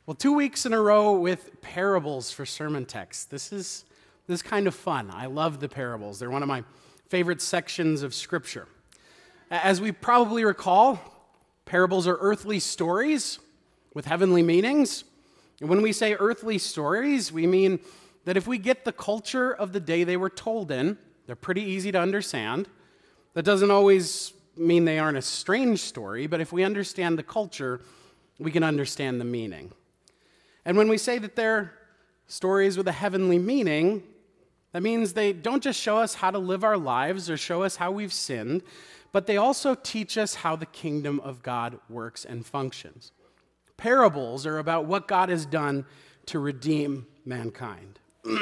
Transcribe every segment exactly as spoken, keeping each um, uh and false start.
Well, two weeks in a row with parables for sermon text. This is this is kind of fun. I love the parables. They're one of my favorite sections of Scripture. As we probably recall, parables are earthly stories with heavenly meanings. And when we say earthly stories, we mean that if we get the culture of the day they were told in, they're pretty easy to understand. That doesn't always mean they aren't a strange story, but if we understand the culture, we can understand the meaning. And when we say that they're stories with a heavenly meaning, that means they don't just show us how to live our lives or show us how we've sinned, but they also teach us how the kingdom of God works and functions. Parables are about what God has done to redeem mankind.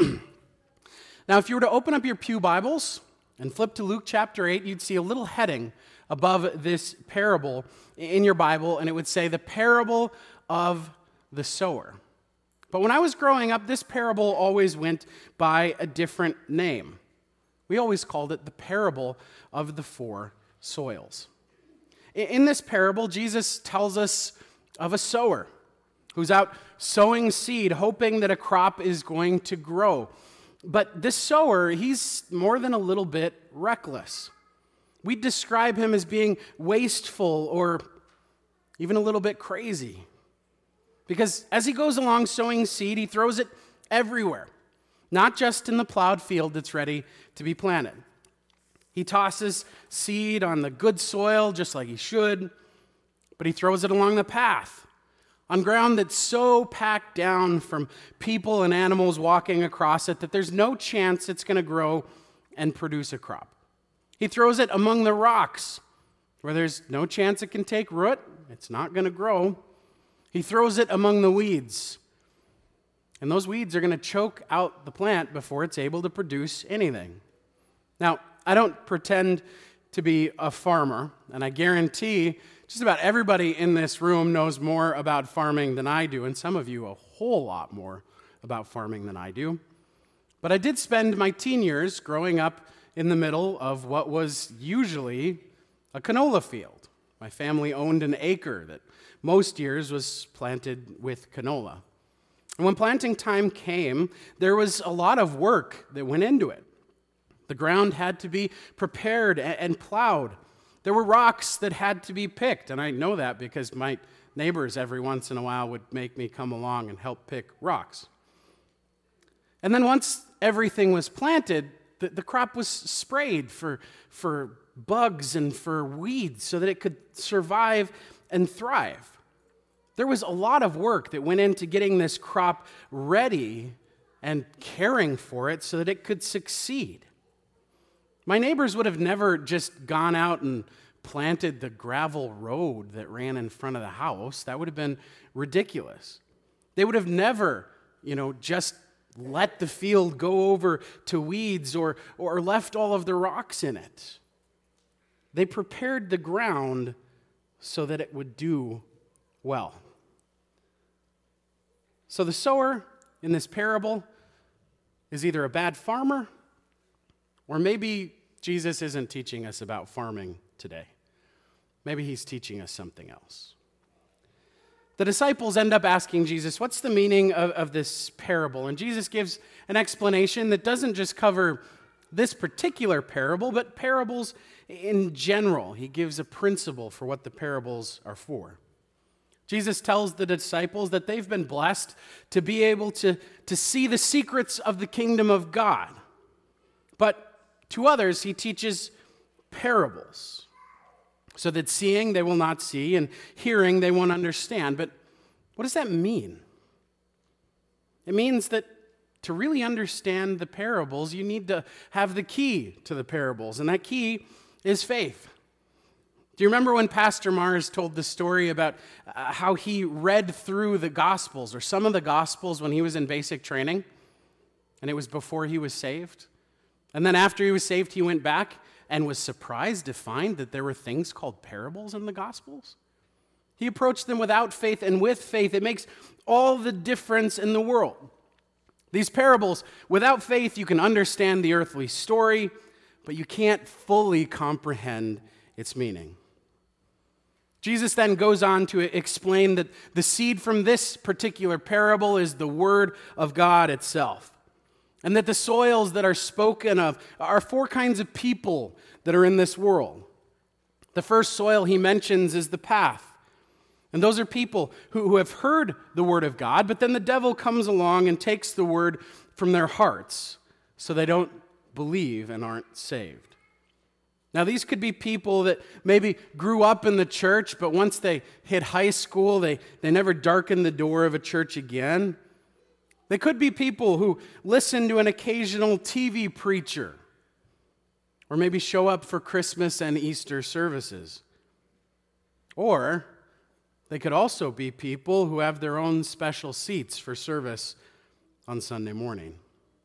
Now, if you were to open up your pew Bibles and flip to Luke chapter eight, you'd see a little heading above this parable in your Bible, and it would say, the parable of the sower. But when I was growing up, this parable always went by a different name. We always called it the parable of the four soils. In this parable, Jesus tells us of a sower who's out sowing seed, hoping that a crop is going to grow. But this sower, he's more than a little bit reckless. We describe him as being wasteful or even a little bit crazy. Because as he goes along sowing seed, he throws it everywhere, not just in the plowed field that's ready to be planted. He tosses seed on the good soil, just like he should, but he throws it along the path, on ground that's so packed down from people and animals walking across it that there's no chance it's going to grow and produce a crop. He throws it among the rocks, where there's no chance it can take root, it's not going to grow. He throws it among the weeds, and those weeds are going to choke out the plant before it's able to produce anything. Now, I don't pretend to be a farmer, and I guarantee just about everybody in this room knows more about farming than I do, and some of you a whole lot more about farming than I do. But I did spend my teen years growing up in the middle of what was usually a canola field. My family owned an acre that most years was planted with canola. And when planting time came, there was a lot of work that went into it. The ground had to be prepared and plowed. There were rocks that had to be picked, and I know that because my neighbors every once in a while would make me come along and help pick rocks. And then once everything was planted, the, the crop was sprayed for, for bugs and for weeds so that it could survive and thrive. There was a lot of work that went into getting this crop ready and caring for it so that it could succeed. My neighbors would have never just gone out and planted the gravel road that ran in front of the house. That would have been ridiculous. They would have never, you know, just let the field go over to weeds or, or left all of the rocks in it. They prepared the ground so that it would do well. So the sower in this parable is either a bad farmer, or maybe Jesus isn't teaching us about farming today. Maybe he's teaching us something else. The disciples end up asking Jesus, what's the meaning of, of this parable? And Jesus gives an explanation that doesn't just cover this particular parable, but parables in general. He gives a principle for what the parables are for. Jesus tells the disciples that they've been blessed to be able to, to see the secrets of the kingdom of God. But to others, he teaches parables, so that seeing they will not see and hearing they won't understand. But what does that mean? It means that to really understand the parables, you need to have the key to the parables, and that key is faith. Do you remember when Pastor Mars told the story about uh, how he read through the Gospels, or some of the Gospels, when he was in basic training, and it was before he was saved? And then after he was saved, he went back and was surprised to find that there were things called parables in the Gospels. He approached them without faith and with faith. It makes all the difference in the world. These parables, without faith, you can understand the earthly story, but you can't fully comprehend its meaning. Jesus then goes on to explain that the seed from this particular parable is the Word of God itself, and that the soils that are spoken of are four kinds of people that are in this world. The first soil he mentions is the path. And those are people who, who have heard the Word of God, but then the devil comes along and takes the Word from their hearts, so they don't believe and aren't saved. Now, these could be people that maybe grew up in the church, but once they hit high school, they, they never darkened the door of a church again. They could be people who listen to an occasional T V preacher, or maybe show up for Christmas and Easter services. Or they could also be people who have their own special seats for service on Sunday morning.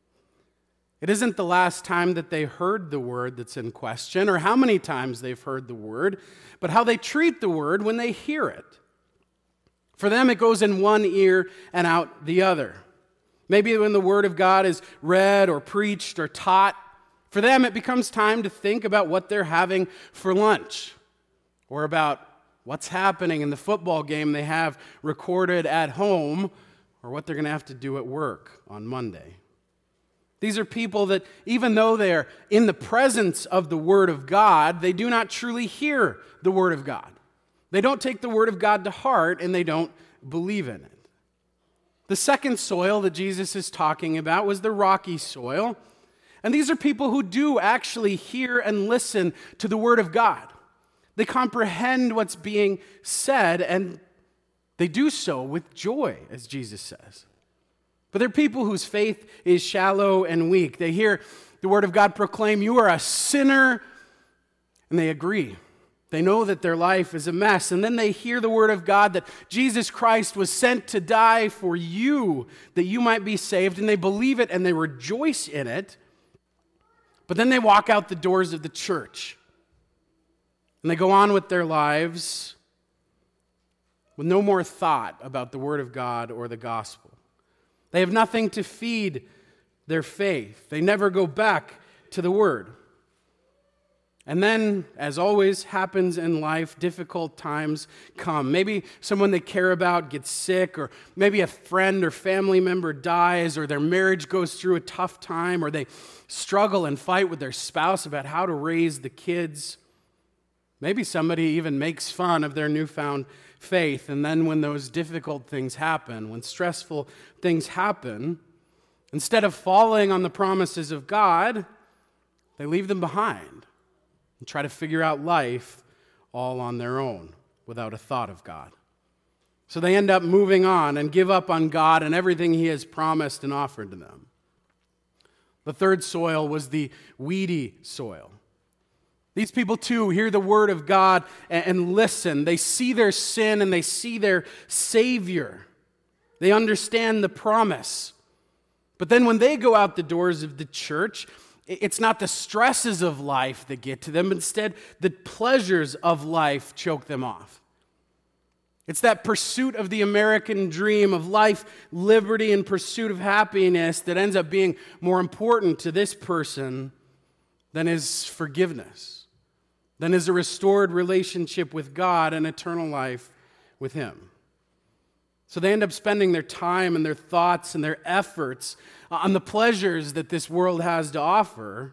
It isn't the last time that they heard the word that's in question, or how many times they've heard the word, but how they treat the word when they hear it. For them, it goes in one ear and out the other. Maybe when the word of God is read or preached or taught, for them it becomes time to think about what they're having for lunch, or about what's happening in the football game they have recorded at home, or what they're going to have to do at work on Monday. These are people that, even though they're in the presence of the Word of God, they do not truly hear the Word of God. They don't take the Word of God to heart, and they don't believe in it. The second soil that Jesus is talking about was the rocky soil. And these are people who do actually hear and listen to the Word of God. They comprehend what's being said, and they do so with joy, as Jesus says. But they're people whose faith is shallow and weak. They hear the Word of God proclaim, "You are a sinner," and they agree. They know that their life is a mess. And then they hear the Word of God that Jesus Christ was sent to die for you, that you might be saved, and they believe it and they rejoice in it. But then they walk out the doors of the church, and they go on with their lives with no more thought about the Word of God or the gospel. They have nothing to feed their faith. They never go back to the Word. And then, as always happens in life, difficult times come. Maybe someone they care about gets sick, or maybe a friend or family member dies, or their marriage goes through a tough time, or they struggle and fight with their spouse about how to raise the kids. Maybe somebody even makes fun of their newfound faith, and then when those difficult things happen, when stressful things happen, instead of falling on the promises of God, they leave them behind and try to figure out life all on their own without a thought of God. So they end up moving on and give up on God and everything He has promised and offered to them. The third soil was the weedy soil. These people, too, hear the Word of God and listen. They see their sin and they see their Savior. They understand the promise. But then when they go out the doors of the church, it's not the stresses of life that get to them. Instead, the pleasures of life choke them off. It's that pursuit of the American dream of life, liberty, and pursuit of happiness that ends up being more important to this person than his forgiveness, than his restored relationship with God and eternal life with Him. So they end up spending their time and their thoughts and their efforts on the pleasures that this world has to offer.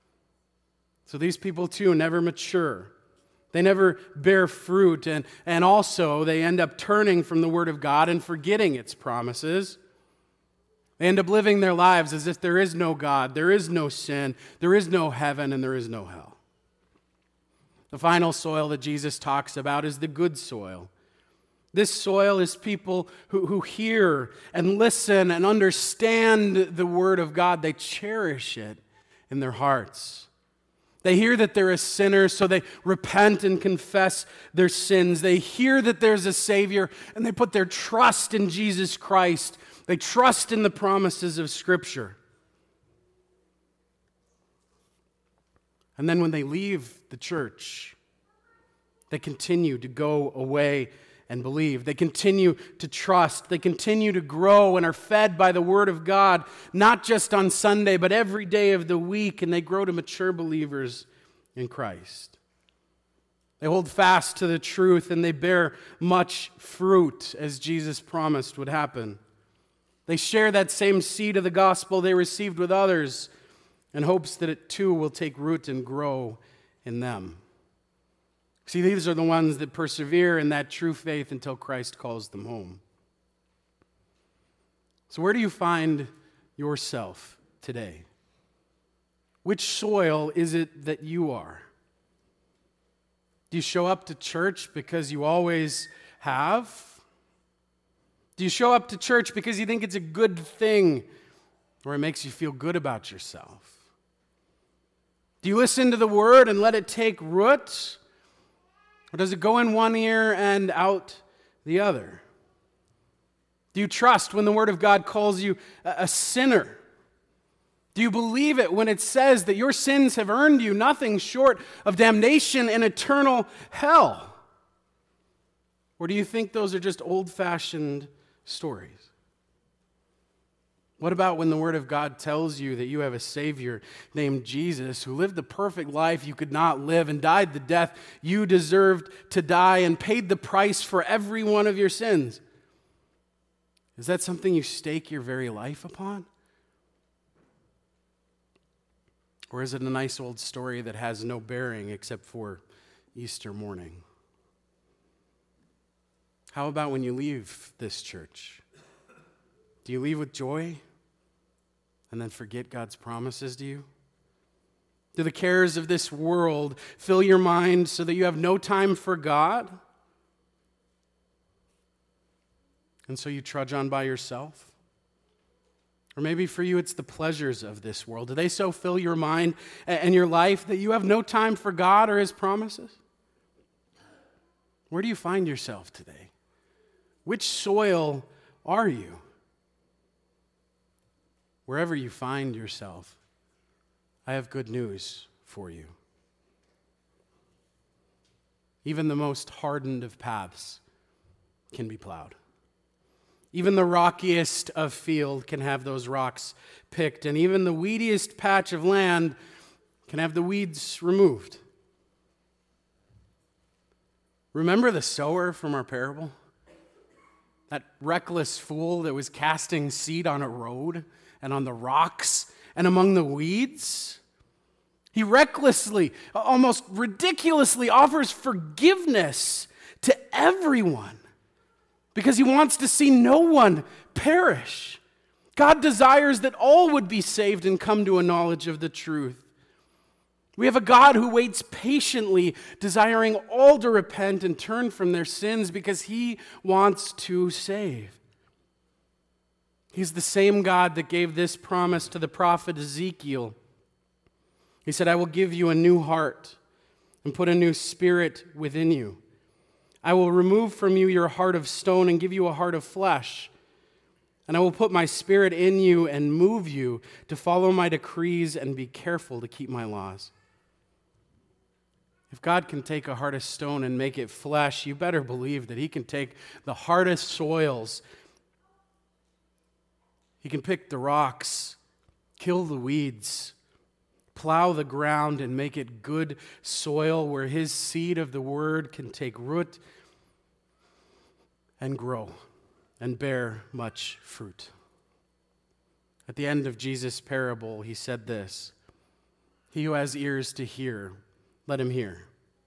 So these people too never mature. They never bear fruit, and, and also they end up turning from the Word of God and forgetting its promises. They end up living their lives as if there is no God, there is no sin, there is no heaven, and there is no hell. The final soil that Jesus talks about is the good soil. This soil is people who, who hear and listen and understand the Word of God. They cherish it in their hearts. They hear that they're a sinner, so they repent and confess their sins. They hear that there's a Savior, and they put their trust in Jesus Christ. They trust in the promises of Scripture. And then when they leave the church, they continue to go away and believe. They continue to trust. They continue to grow and are fed by the Word of God, not just on Sunday, but every day of the week, and they grow to mature believers in Christ. They hold fast to the truth and they bear much fruit, as Jesus promised would happen. They share that same seed of the gospel they received with others in hopes that it too will take root and grow in them. See, these are the ones that persevere in that true faith until Christ calls them home. So where do you find yourself today? Which soil is it that you are? Do you show up to church because you always have? Do you show up to church because you think it's a good thing or it makes you feel good about yourself? Do you listen to the word and let it take root? Or does it go in one ear and out the other? Do you trust when the word of God calls you a sinner? Do you believe it when it says that your sins have earned you nothing short of damnation and eternal hell? Or do you think those are just old-fashioned stories? What about when the Word of God tells you that you have a Savior named Jesus who lived the perfect life you could not live and died the death you deserved to die and paid the price for every one of your sins? Is that something you stake your very life upon? Or is it a nice old story that has no bearing except for Easter morning? How about when you leave this church? Do you leave with joy and then forget God's promises to you? Do the cares of this world fill your mind so that you have no time for God? And so you trudge on by yourself? Or maybe for you it's the pleasures of this world. Do they so fill your mind and your life that you have no time for God or His promises? Where do you find yourself today? Which soil are you? Wherever you find yourself, I have good news for you. Even the most hardened of paths can be plowed. Even the rockiest of field can have those rocks picked, and even the weediest patch of land can have the weeds removed. Remember the sower from our parable? That reckless fool that was casting seed on a road and on the rocks and among the weeds? He recklessly, almost ridiculously offers forgiveness to everyone, because he wants to see no one perish. God desires that all would be saved and come to a knowledge of the truth. We have a God who waits patiently, desiring all to repent and turn from their sins because He wants to save. He's the same God that gave this promise to the prophet Ezekiel. He said, "I will give you a new heart and put a new spirit within you. I will remove from you your heart of stone and give you a heart of flesh. And I will put my spirit in you and move you to follow my decrees and be careful to keep my laws." If God can take a heart of stone and make it flesh, you better believe that He can take the hardest soils. He can pick the rocks, kill the weeds, plow the ground and make it good soil where His seed of the word can take root and grow and bear much fruit. At the end of Jesus' parable, He said this, "He who has ears to hear, let him hear."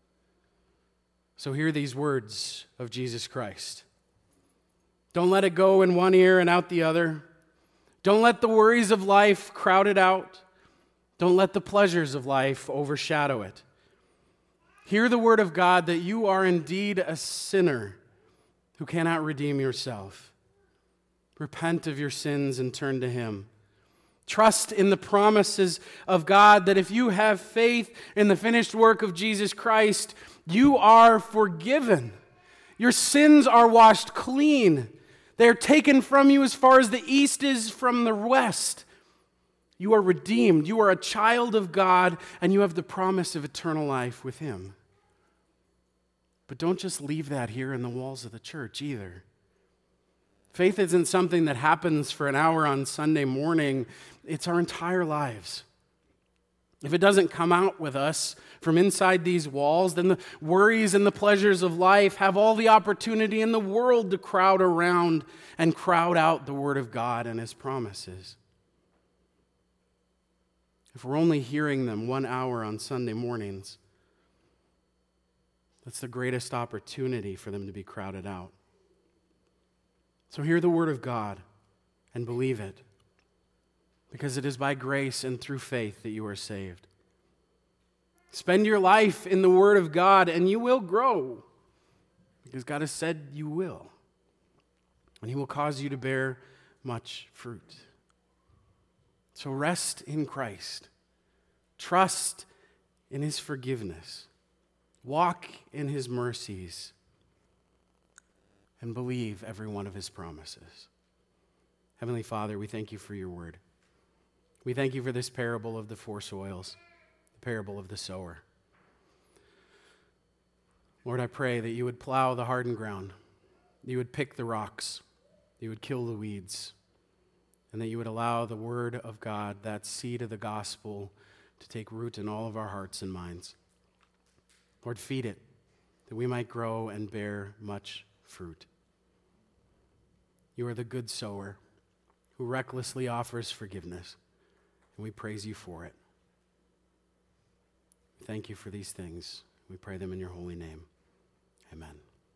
So hear these words of Jesus Christ. Don't let it go in one ear and out the other. Don't let the worries of life crowd it out. Don't let the pleasures of life overshadow it. Hear the word of God that you are indeed a sinner who cannot redeem yourself. Repent of your sins and turn to Him. Trust in the promises of God that if you have faith in the finished work of Jesus Christ, you are forgiven. Your sins are washed clean. They are taken from you as far as the east is from the west. You are redeemed. You are a child of God, and you have the promise of eternal life with Him. But don't just leave that here in the walls of the church either. Faith isn't something that happens for an hour on Sunday morning. It's our entire lives. If it doesn't come out with us from inside these walls, then the worries and the pleasures of life have all the opportunity in the world to crowd around and crowd out the Word of God and His promises. If we're only hearing them one hour on Sunday mornings, that's the greatest opportunity for them to be crowded out. So hear the Word of God and believe it, because it is by grace and through faith that you are saved. Spend your life in the Word of God and you will grow, because God has said you will. And He will cause you to bear much fruit. So rest in Christ. Trust in His forgiveness. Walk in His mercies. And believe every one of His promises. Heavenly Father, we thank you for your word. We thank you for this parable of the four soils, the parable of the sower. Lord, I pray that you would plow the hardened ground, you would pick the rocks, you would kill the weeds, and that you would allow the word of God, that seed of the gospel, to take root in all of our hearts and minds. Lord, feed it, that we might grow and bear much fruit. You are the good sower who recklessly offers forgiveness, and we praise you for it. Thank you for these things. We pray them in your holy name. Amen.